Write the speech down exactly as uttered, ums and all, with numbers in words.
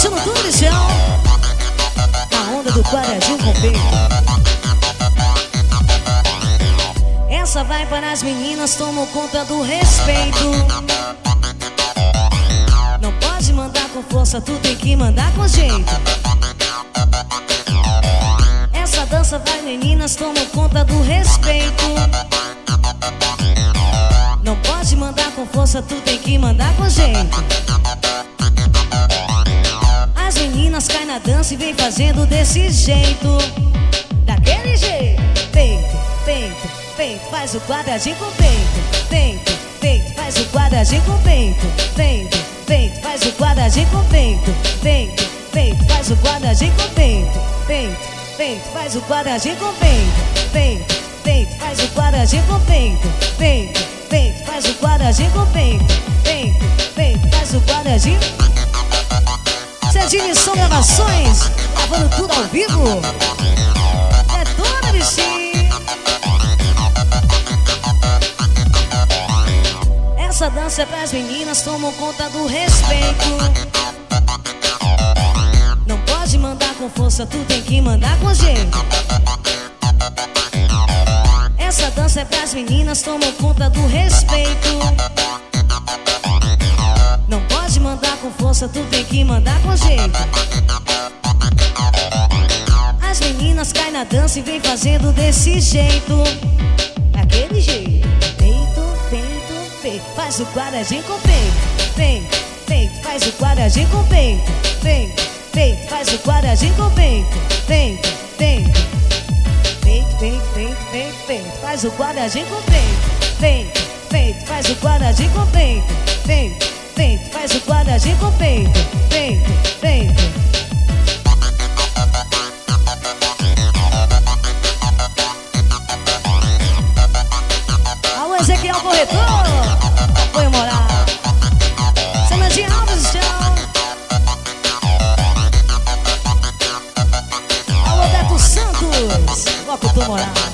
curtindo tudo, bichão. Na onda do quadradinho com peito. Essa vai para as meninas, tomam conta do respeito. Não pode mandar com força, tu tem que mandar com jeito. Essa dança vai, meninas, tomam conta do respeito. Não pode mandar com força, tu tem que mandar com jeito. As meninas caem na dança e vem fazendo desse jeito. Daquele jeito. Peito, peito, peito, faz o quadradinho com peito. Peito, peito, faz o quadradinho com peito. Peito, peito, faz o quadradinho com peito. Peito, peito, faz o quadradinho com peito. Peito, peito, faz o quadradinho com peito. Peito, peito, faz o quadradinho com peito. Peito, peito, faz o quadradinho com peito. Peito, peito, faz o quadradinho. Cedinho Som Gravações, gravando tudo ao vivo. É dona, bichinho. Essa dança é pras meninas, tomam conta do respeito. Não pode mandar com força, tu tem que mandar com jeito. Essa dança é pras meninas, tomam conta do respeito. Não pode mandar com força, tu tem que mandar com jeito. As meninas caem na dança e vem fazendo desse jeito. Daquele jeito. Peito, peito, peito, faz o quadradinho com peito. Peito, peito, faz o quadradinho com peito. Peito, peito, faz o quadradinho com peito. Peito, peito, peito, peito, peito, peito, peito, faz o quadradinho com peito. Peito, peito, faz o quadradinho com peito. Peito, peito, faz o quadradinho com peito. Peito, peito. Alô, Ezequiel Corretor, apoio moral. Senadinha Alves, tchau. Alô, Beto Santos, locutor moral.